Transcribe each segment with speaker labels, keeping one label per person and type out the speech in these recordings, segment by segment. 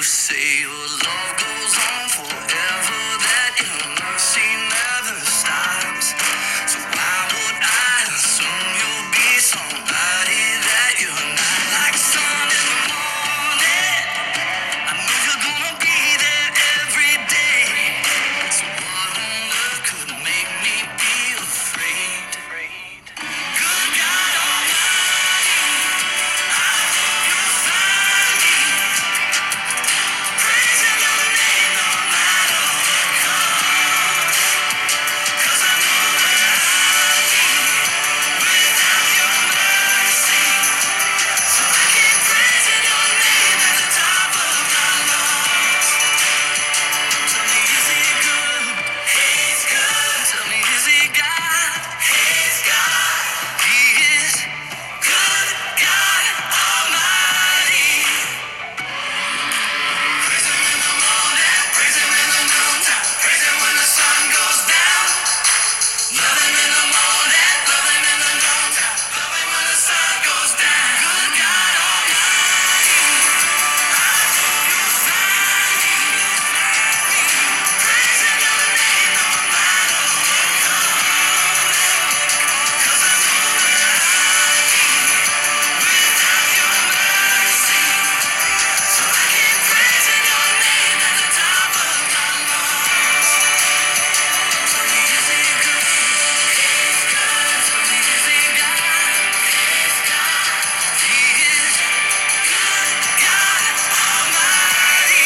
Speaker 1: say your love goes on forever, that your mercy never stops. So why would I assume you'll be somebody that you're not? Like sun in the morning, I know you're gonna be there every day. So what on earth could make me be afraid? Good God Almighty, I hope you'll find me praising your name no matter what comes. 'Cause I know where I'd be without your mercy. So I keep praising your name at the top of my lungs. Tell me, is he good? He's good. Tell me, is he God? He's God. He is good, God Almighty. Praise him in the morning, praise him in the noontime, praise him when the sun goes down. Love him in the morning, love him in the noontime, love him when the sun goes down. Good God Almighty, I hope you'll find me praising your name no matter what comes. 'Cause I know where I'd be without your mercy. So I keep praising your name at the top of my lungs. Tell me, is he good? He's good. Tell me, is he God? He's God. He is good, God Almighty.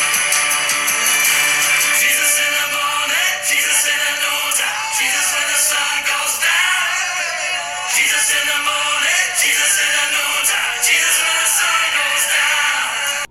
Speaker 1: Jesus in the morning, Jesus in the noontime, Jesus when the sun goes down. Jesus in the morning, Jesus in the noontime, Jesus when the sun goes down.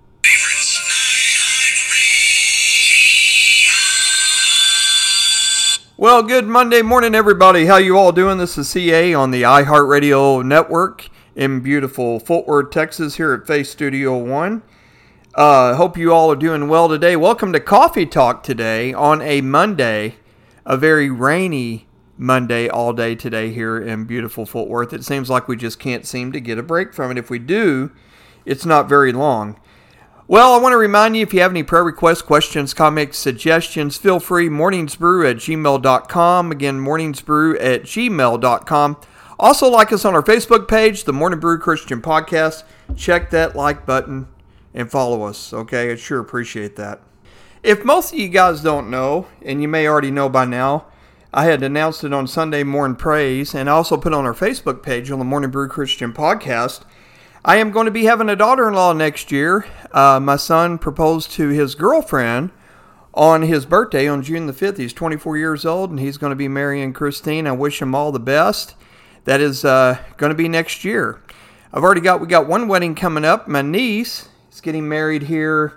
Speaker 2: Well, good Monday morning, everybody. How you all doing? This is CA on the iHeartRadio network in beautiful Fort Worth, Texas, here at Face Studio One. Hope you all are doing well today. Welcome to Coffee Talk today on a Monday, a very rainy Monday all day today here in beautiful Fort Worth. It seems like we just can't seem to get a break from it. If we do, it's not very long. Well, I want to remind you, if you have any prayer requests, questions, comments, suggestions, feel free, morningsbrew@gmail.com. Again, morningsbrew@gmail.com. Also, like us on our Facebook page, the Morning Brew Christian Podcast. Check that like button and follow us, okay? I sure appreciate that. If most of you guys don't know, and you may already know by now, I had announced it on Sunday Morning Praise, and I also put on our Facebook page on the Morning Brew Christian Podcast. I am going to be having a daughter-in-law next year. My son proposed to his girlfriend on his birthday on June the 5th. He's 24 years old, and he's going to be marrying Christine. I wish him all the best. That is going to be next year. We got one wedding coming up. My niece is getting married here,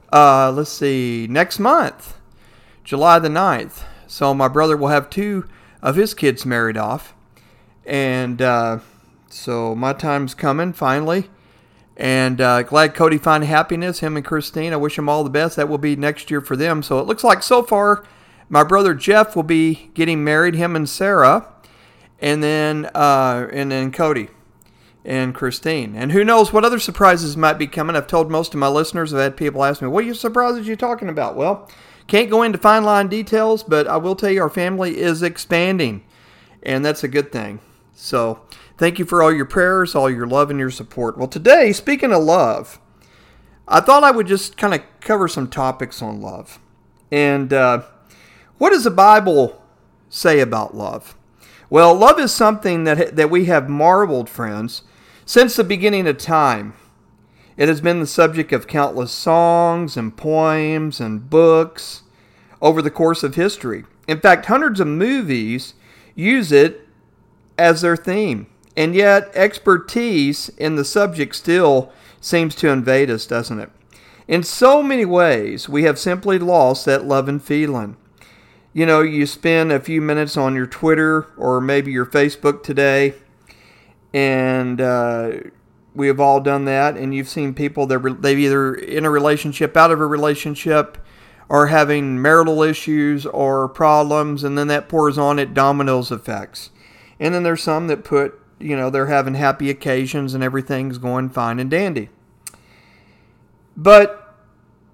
Speaker 2: next month, July the 9th. So my brother will have two of his kids married off. And so my time's coming, finally. And glad Cody found happiness, him and Christine. I wish them all the best. That will be next year for them. So it looks like so far my brother Jeff will be getting married, him and Sarah. And then Cody and Christine. And who knows what other surprises might be coming. I've told most of my listeners, I've had people ask me, what surprises are you talking about? Well, can't go into fine line details, but I will tell you our family is expanding. And that's a good thing. So thank you for all your prayers, all your love, and your support. Well, today, speaking of love, I thought I would just kind of cover some topics on love. And what does the Bible say about love? Well, love is something that we have marveled, friends, since the beginning of time. It has been the subject of countless songs and poems and books over the course of history. In fact, hundreds of movies use it as their theme. And yet, expertise in the subject still seems to invade us, doesn't it? In so many ways, we have simply lost that love and feeling. You know, you spend a few minutes on your Twitter or maybe your Facebook today, and we have all done that, and you've seen people that they've either in a relationship, out of a relationship, or having marital issues or problems, and then that pours on it dominoes effects. And then there's some that put, they're having happy occasions and everything's going fine and dandy. But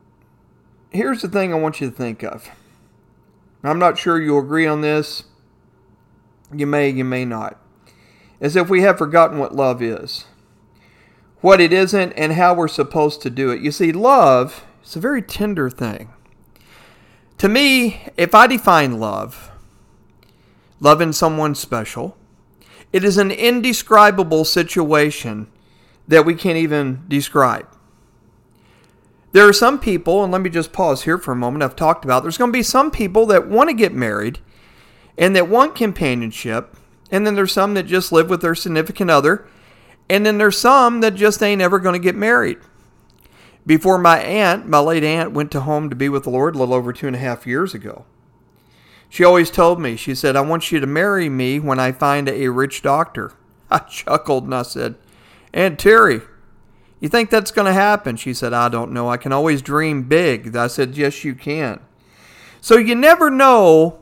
Speaker 2: here's the thing I want you to think of. I'm not sure you'll agree on this. You may not. As if we have forgotten what love is, what it isn't, and how we're supposed to do it. You see, love is a very tender thing. To me, if I define love, loving someone special, it is an indescribable situation that we can't even describe. There are some people, and let me just pause here for a moment, I've talked about, there's going to be some people that want to get married and that want companionship, and then there's some that just live with their significant other, and then there's some that just ain't ever going to get married. Before my late aunt, went to home to be with the Lord a little over 2.5 years ago, she always told me, she said, I want you to marry me when I find a rich doctor. I chuckled and I said, Aunt Terry, you think that's going to happen? She said, I don't know. I can always dream big. I said, yes, you can. So you never know.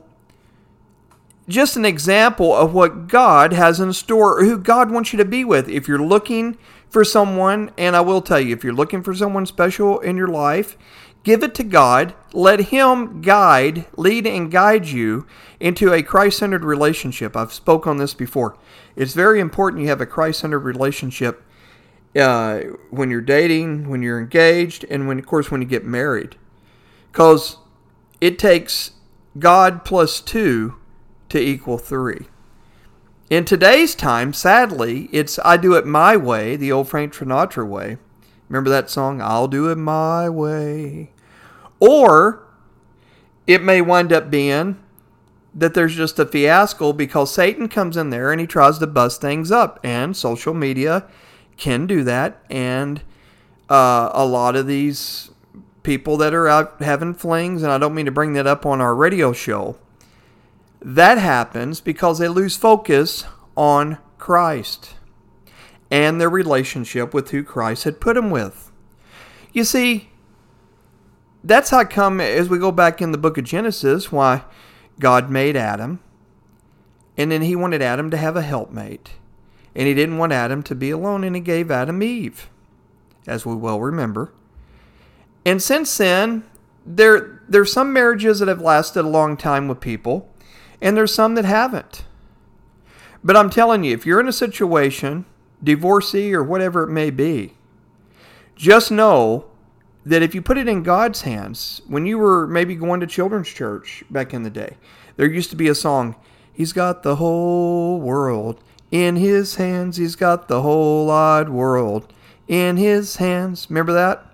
Speaker 2: Just an example of what God has in store, or who God wants you to be with. If you're looking for someone, and I will tell you, if you're looking for someone special in your life, give it to God. Let Him lead and guide you into a Christ-centered relationship. I've spoken on this before. It's very important you have a Christ-centered relationship when you're dating, when you're engaged, and when you get married. Because it takes God plus 2 to equal 3. In today's time, sadly, it's I do it my way, the old Frank Sinatra way. Remember that song, I'll do it my way? Or it may wind up being that there's just a fiasco because Satan comes in there and he tries to bust things up. And social media can do that. And a lot of these people that are out having flings, and I don't mean to bring that up on our radio show, that happens because they lose focus on Christ and their relationship with who Christ had put them with. You see, that's how come, as we go back in the book of Genesis, why God made Adam, and then He wanted Adam to have a helpmate, and He didn't want Adam to be alone, and He gave Adam Eve, as we well remember. And since then, there's some marriages that have lasted a long time with people, and there's some that haven't. But I'm telling you, if you're in a situation, divorcee or whatever it may be, just know that if you put it in God's hands, when you were maybe going to children's church back in the day, there used to be a song, He's got the whole world in His hands. He's got the whole wide world in His hands. Remember that?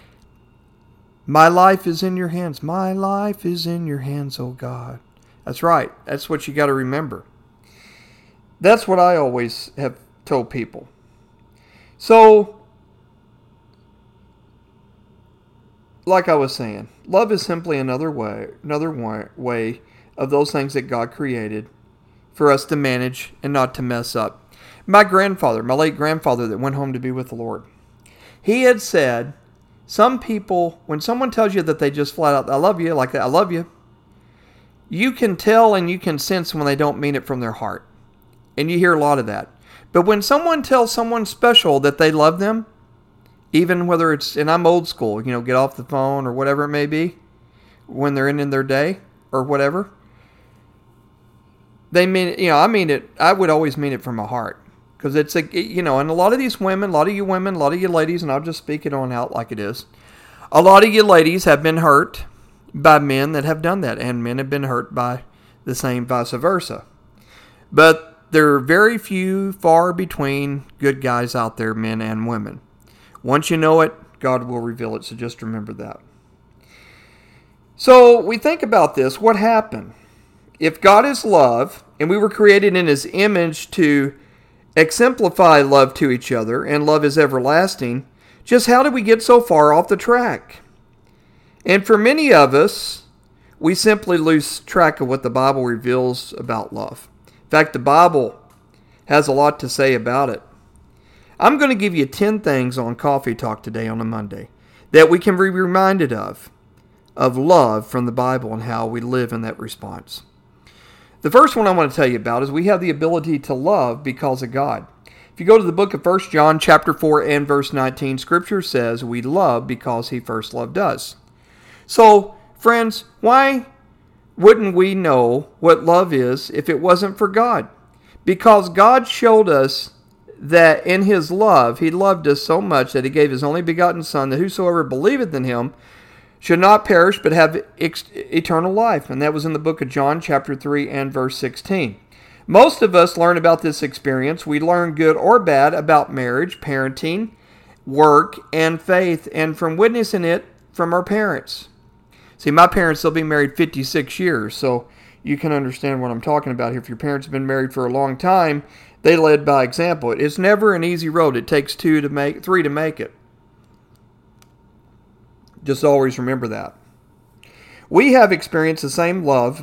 Speaker 2: My life is in your hands. My life is in your hands, oh God. That's right. That's what you got to remember. That's what I always have told people. So, like I was saying, love is simply another way of those things that God created for us to manage and not to mess up. My late grandfather that went home to be with the Lord, he had said, some people, when someone tells you that they just flat out, I love you, like that, I love you, you can tell and you can sense when they don't mean it from their heart. And you hear a lot of that. But when someone tells someone special that they love them, even whether it's, and I'm old school, get off the phone or whatever it may be, when they're in their day or whatever, they mean it, I mean it, I would always mean it from my heart. Because it's and a lot of these women, a lot of you women, a lot of you ladies, and I'll just speak it on out like it is, a lot of you ladies have been hurt by men that have done that, and men have been hurt by the same vice versa. But there are very few, far between good guys out there, men and women. Once you know it, God will reveal it, so just remember that. So we think about this, what happened? If God is love, and we were created in His image to exemplify love to each other, and love is everlasting, just how did we get so far off the track? And for many of us, we simply lose track of what the Bible reveals about love. In fact, the Bible has a lot to say about it. I'm going to give you 10 things on Coffee Talk today on a Monday that we can be reminded of love from the Bible and how we live in that response. The first one I want to tell you about is we have the ability to love because of God. If you go to the book of 1 John chapter 4 and verse 19, Scripture says we love because He first loved us. So, friends, why wouldn't we know what love is if it wasn't for God? Because God showed us that in His love, He loved us so much that He gave His only begotten Son, that whosoever believeth in Him should not perish but have eternal life. And that was in the book of John chapter 3 and verse 16. Most of us learn about this experience. We learn good or bad about marriage, parenting, work, and faith, and from witnessing it from our parents. See, my parents, they'll be married 56 years, so you can understand what I'm talking about here. If your parents have been married for a long time, they led by example. It's never an easy road. It takes three to make it. Just always remember that. We have experienced the same love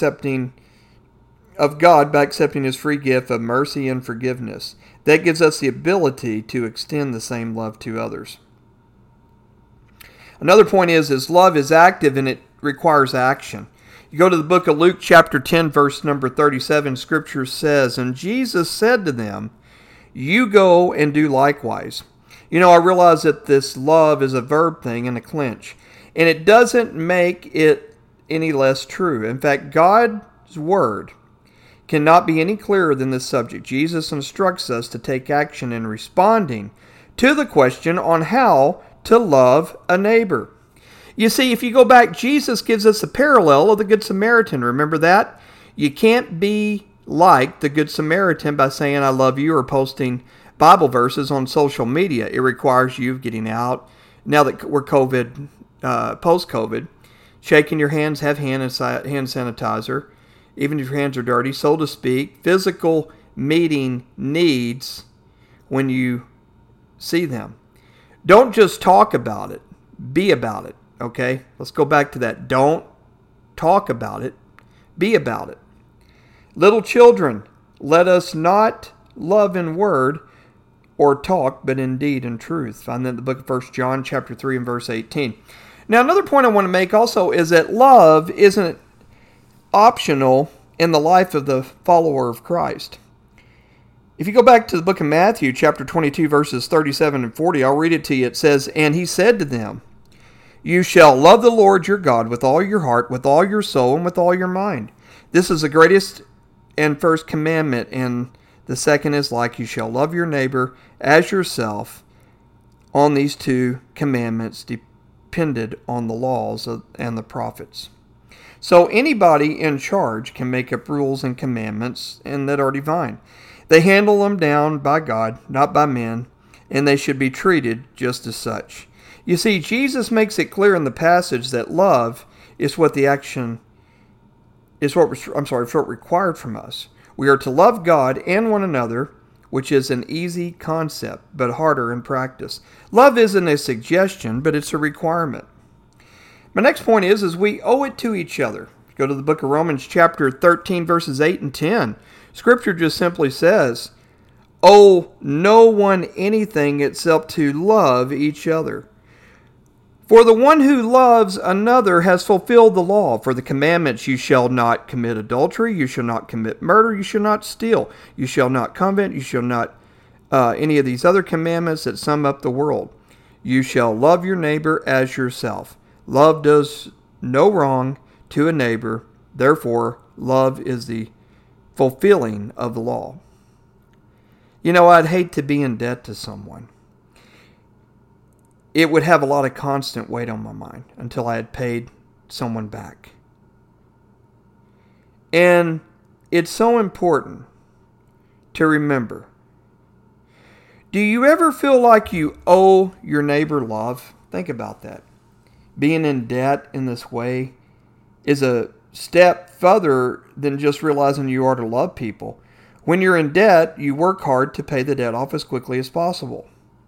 Speaker 2: of God by accepting His free gift of mercy and forgiveness. That gives us the ability to extend the same love to others. Another point is love is active and it requires action. You go to the book of Luke chapter 10 verse number 37, Scripture says, "And Jesus said to them, you go and do likewise." You know, I realize that this love is a verb thing and a clinch, and it doesn't make it any less true. In fact, God's word cannot be any clearer than this subject. Jesus instructs us to take action in responding to the question on how to love a neighbor. You see, if you go back, Jesus gives us a parallel of the Good Samaritan. Remember that? You can't be like the Good Samaritan by saying I love you or posting Bible verses on social media. It requires you getting out, now that we're post-COVID, shaking your hands, have hand sanitizer, even if your hands are dirty, so to speak. Physical meeting needs when you see them. Don't just talk about it. Be about it. Okay? Let's go back to that. Don't talk about it. Be about it. Little children, let us not love in word or talk, but in deed and truth. Find that in the book of 1 John chapter 3 and verse 18. Now, another point I want to make also is that love isn't optional in the life of the follower of Christ. If you go back to the book of Matthew, chapter 22, verses 37 and 40, I'll read it to you. It says, "And he said to them, you shall love the Lord your God with all your heart, with all your soul, and with all your mind. This is the greatest and first commandment, and the second is like, you shall love your neighbor as yourself. On these two commandments depended on the laws and the prophets." So anybody in charge can make up rules and commandments and that are divine. They handle them down by God, not by men, and they should be treated just as such. You see, Jesus makes it clear in the passage that love is what required from us. We are to love God and one another, which is an easy concept, but harder in practice. Love isn't a suggestion, but it's a requirement. My next point is we owe it to each other. Go to the book of Romans chapter 13, verses 8 and 10. Scripture just simply says, "Owe no one anything except to love each other. For the one who loves another has fulfilled the law. For the commandments, you shall not commit adultery, you shall not commit murder, you shall not steal, you shall not covet, you shall not," any of these other commandments that sum up the world. "You shall love your neighbor as yourself." Love does no wrong to a neighbor. Therefore, love is the fulfilling of the law. You know, I'd hate to be in debt to someone. It would have a lot of constant weight on my mind until I had paid someone back. And it's so important to remember. Do you ever feel like you owe your neighbor love? Think about that. Being in debt in this way is a step further than just realizing you are to love people. When you're in debt, you work hard to pay the debt off as quickly as possible.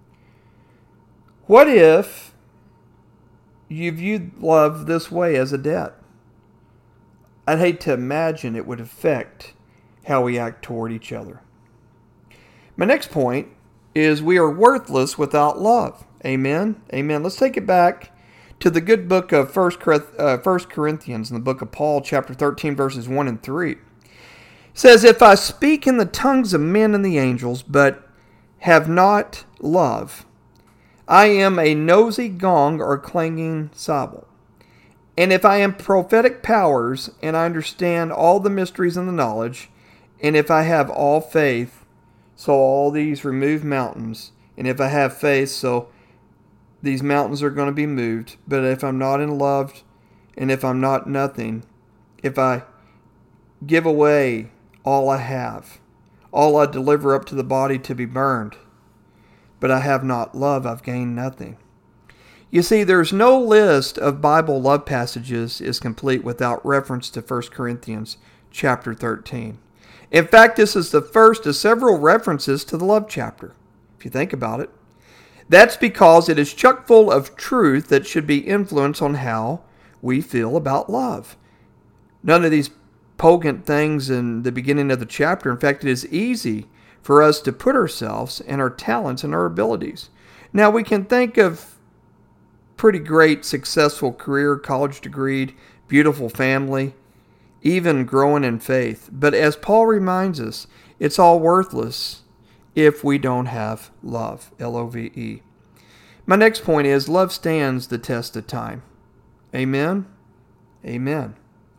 Speaker 2: What if you viewed love this way as a debt? I'd hate to imagine it would affect how we act toward each other. My next point is we are worthless without love. Amen? Amen. Let's take it back to the good book of 1 Corinthians in the book of Paul, chapter 13, verses 1 and 3. It says, "If I speak in the tongues of men and the angels, but have not love, I am a noisy gong or clanging cymbal. And if I am prophetic powers, and I understand all the mysteries and the knowledge, and if I have all faith, so all these remove mountains, and if I have faith, so these mountains are going to be moved, but if I'm not in love, and if I'm not nothing, if I give away all I have, all I deliver up to the body to be burned, but I have not love, I've gained nothing. You see, there's no list of Bible love passages is complete without reference to 1 Corinthians chapter 13. In fact, this is the first of several references to the love chapter, if you think about it. That's because it is chock full of truth that should be influence on how we feel about love. None of these pogant things in the beginning of the chapter. In fact, it is easy for us to put ourselves and our talents and our abilities. Now, we can think of pretty great, successful career, college degree, beautiful family, even growing in faith. But as Paul reminds us, it's all worthless if we don't have love, L-O-V-E. My next point is love stands the test of time. Amen? Amen.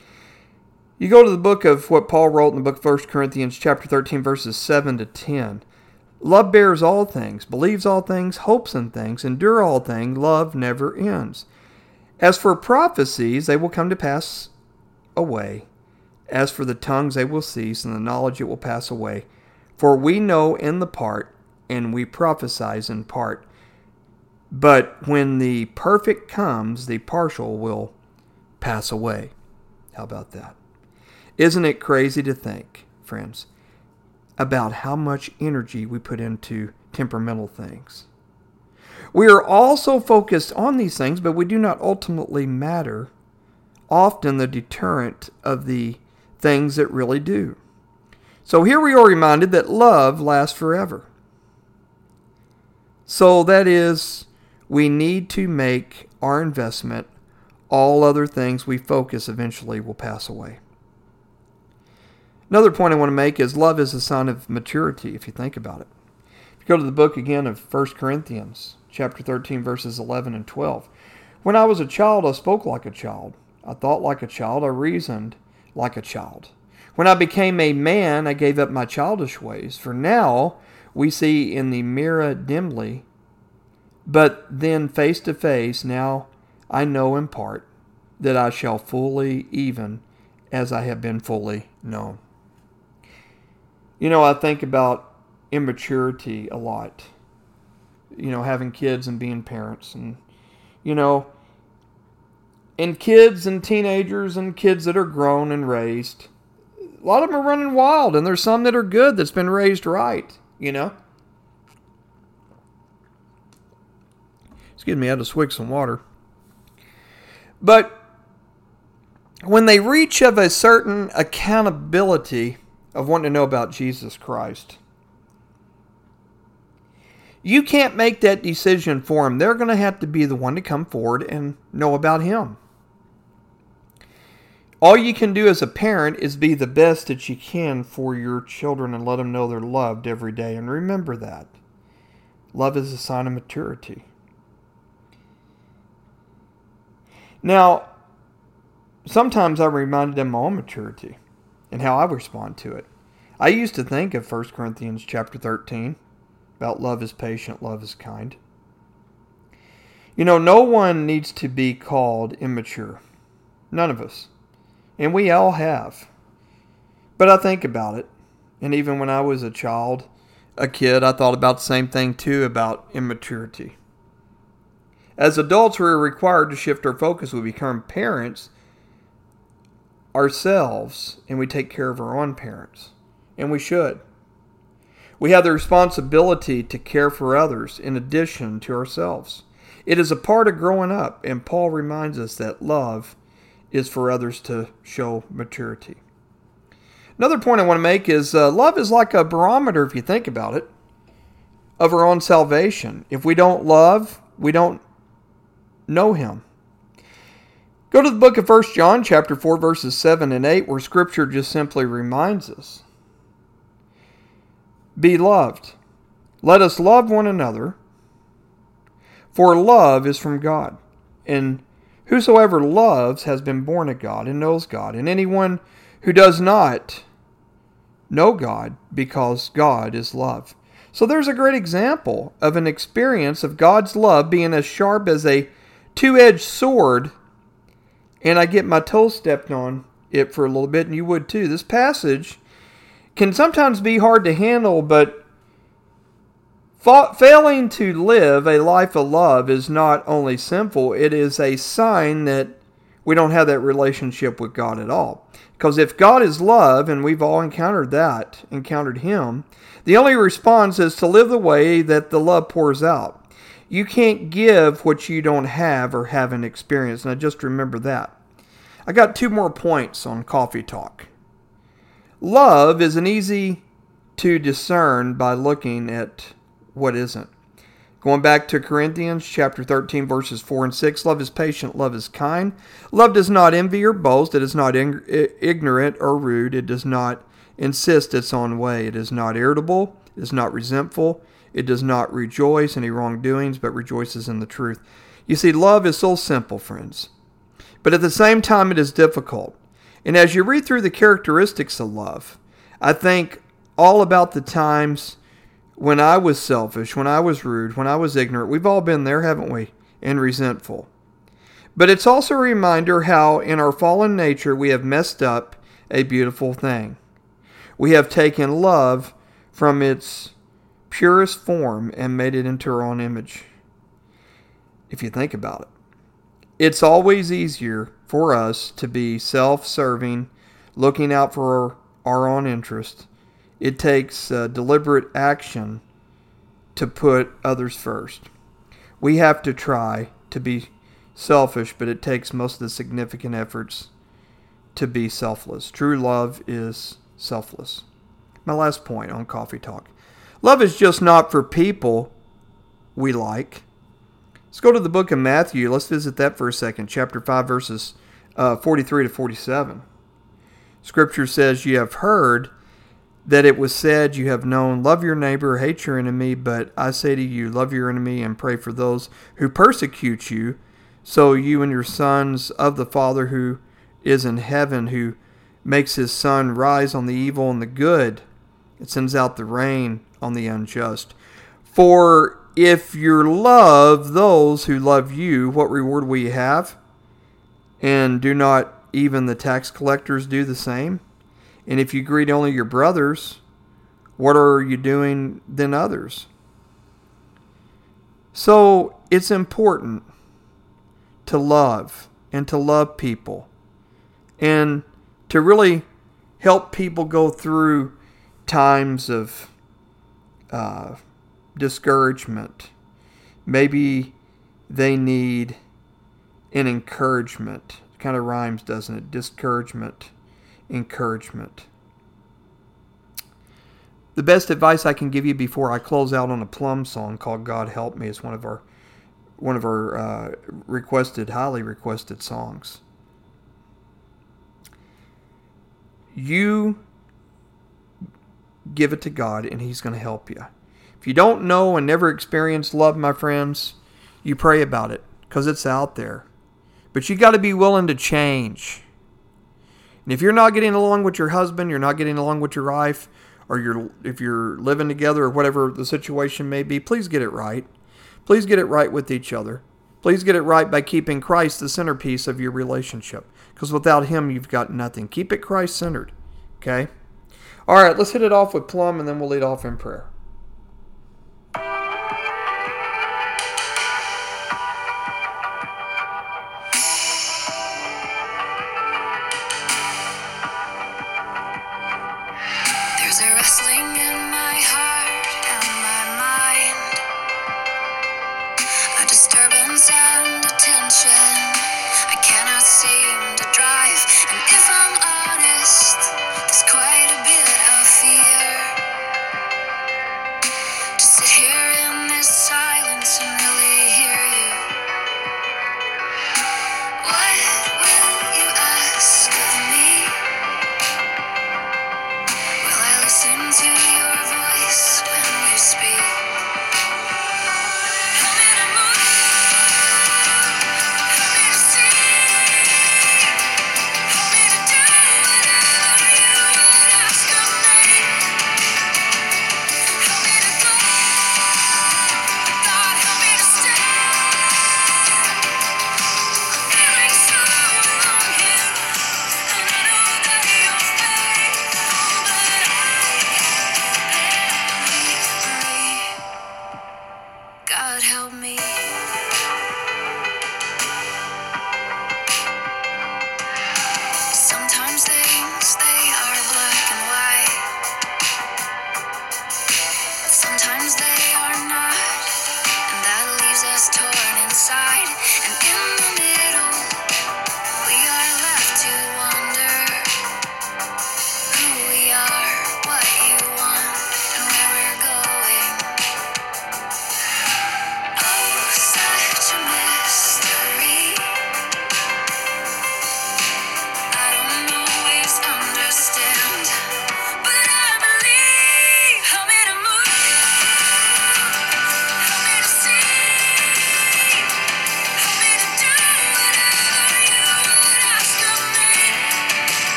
Speaker 2: You go to the book of what Paul wrote in the book of 1 Corinthians chapter 13, verses 7 to 10. Love bears all things, believes all things, hopes in things, endure all things. Love never ends. As for prophecies, they will come to pass away. As for the tongues, they will cease, and the knowledge it will pass away. For we know in the part, and we prophesy in part. But when the perfect comes, the partial will pass away. How about that? Isn't it crazy to think, friends, about how much energy we put into temperamental things? We are also focused on these things, but we do not ultimately matter, often the deterrent of the things that really do. So here we are reminded that love lasts forever. So that is, we need to make our investment. All other things we focus eventually will pass away. Another point I want to make is love is a sign of maturity, if you think about it. If you go to the book again of 1 Corinthians, chapter 13, verses 11 and 12. When I was a child, I spoke like a child. I thought like a child. I reasoned like a child. When I became a man, I gave up my childish ways. For now, we see in the mirror dimly, but then face to face. Now I know in part, that I shall fully, even as I have been fully known. You know, I think about immaturity a lot. You know, having kids and being parents. And, you know, and kids and teenagers and kids that are grown and raised, a lot of them are running wild. And there's some that are good that's been raised right, you know. Excuse me, I had to swig some water. But when they reach of a certain accountability of wanting to know about Jesus Christ, you can't make that decision for them. They're going to have to be the one to come forward and know about Him. All you can do as a parent is be the best that you can for your children and let them know they're loved every day. And remember that. Love is a sign of maturity. Now, sometimes I'm reminded of my own maturity and how I respond to it. I used to think of 1 Corinthians chapter 13 about love is patient, love is kind. You know, no one needs to be called immature. None of us. And we all have. But I think about it. And even when I was a child, a kid, I thought about the same thing too about immaturity. As adults, we're required to shift our focus. We become parents ourselves, and we take care of our own parents. And we should. We have the responsibility to care for others in addition to ourselves. It is a part of growing up, and Paul reminds us that love is for others to show maturity. Another point I want to make is love is like a barometer, if you think about it, of our own salvation. If we don't love, we don't know Him. Go to the book of 1 John chapter 4, verses 7 and 8, where Scripture just simply reminds us. Beloved, let us love one another, for love is from God. And Whosoever loves has been born of God and knows God, and anyone who does not know God, because God is love. So there's a great example of an experience of God's love being as sharp as a two-edged sword, and I get my toe stepped on it for a little bit, and you would too. This passage can sometimes be hard to handle, but failing to live a life of love is not only sinful, it is a sign that we don't have that relationship with God at all. Because if God is love, and we've all encountered Him, the only response is to live the way that the love pours out. You can't give what you don't have or haven't experienced. Now just remember that. I got 2 more points on Coffee Talk. Love isn't easy to discern by looking at what isn't. Going back to Corinthians chapter 13, verses 4 and 6, love is patient, love is kind. Love does not envy or boast. It is not ignorant or rude. It does not insist its own way. It is not irritable. It is not resentful. It does not rejoice in any wrongdoings, but rejoices in the truth. You see, love is so simple, friends. But at the same time, it is difficult. And as you read through the characteristics of love, I think all about the times when I was selfish, when I was rude, when I was ignorant. We've all been there, haven't we? And resentful. But it's also a reminder how in our fallen nature we have messed up a beautiful thing. We have taken love from its purest form and made it into our own image. If you think about it. It's always easier for us to be self-serving, looking out for our own interest. It takes deliberate action to put others first. We have to try to be selfish, but it takes most of the significant efforts to be selfless. True love is selfless. My last point on Coffee Talk. Love is just not for people we like. Let's go to the book of Matthew. Let's visit that for a second. Chapter 5, verses 43 to 47. Scripture says, "You have heard that it was said, you have known, love your neighbor, hate your enemy, but I say to you, love your enemy and pray for those who persecute you, so you and your sons of the Father who is in heaven, who makes his sun rise on the evil and the good, it sends out the rain on the unjust. For if you love those who love you, what reward will you have? And do not even the tax collectors do the same? And if you greet only your brothers, what are you doing than others?" So it's important to love and to love people and to really help people go through times of discouragement. Maybe they need an encouragement. It kind of rhymes, doesn't it? Discouragement. Encouragement. The best advice I can give you before I close out on a Plum song called "God Help Me" is one of our highly requested songs. You give it to God and He's going to help you. If you don't know and never experienced love, my friends, you pray about it because it's out there. But you got to be willing to change. And if you're not getting along with your husband, you're not getting along with your wife, or if you're living together or whatever the situation may be, please get it right. Please get it right with each other. Please get it right by keeping Christ the centerpiece of your relationship. Because without Him, you've got nothing. Keep it Christ-centered. Okay? All right, let's hit it off with Plum, and then we'll lead off in prayer.
Speaker 1: There's a wrestling in my heart and my mind, a disturbance and a tension I cannot seem to drive. And if I'm honest, there's quite a bit of fear.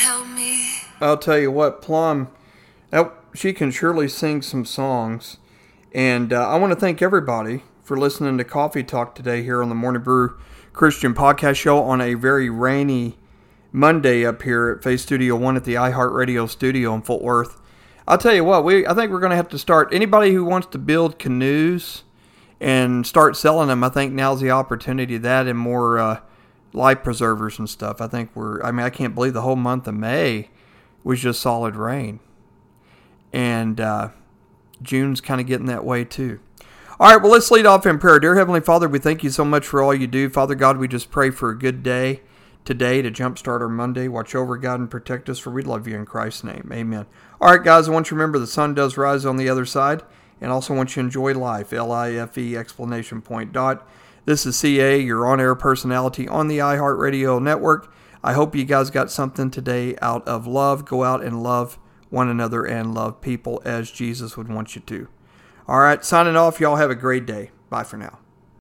Speaker 1: help me.
Speaker 2: I'll tell you what, Plum, she can surely sing some songs. And I want to thank everybody for listening to Coffee Talk today here on the Morning Brew Christian Podcast Show on a very rainy Monday up here at Faith Studio 1 at the iHeartRadio studio in Fort Worth. I'll tell you what, I think we're going to have to start. Anybody who wants to build canoes and start selling them, I think now's the opportunity. That and more life preservers and stuff. I can't believe the whole month of May was just solid rain. And June's kind of getting that way too. All right, well, let's lead off in prayer. Dear Heavenly Father, we thank you so much for all you do. Father God, we just pray for a good day today to jumpstart our Monday. Watch over, God, and protect us, for we love you in Christ's name. Amen. All right, guys, I want you to remember the sun does rise on the other side, and also want you to enjoy life, L-I-F-E, exclamation point, dot. This is CA, your on-air personality on the iHeartRadio network. I hope you guys got something today out of love. Go out and love one another and love people as Jesus would want you to. All right, signing off. Y'all have a great day. Bye for now.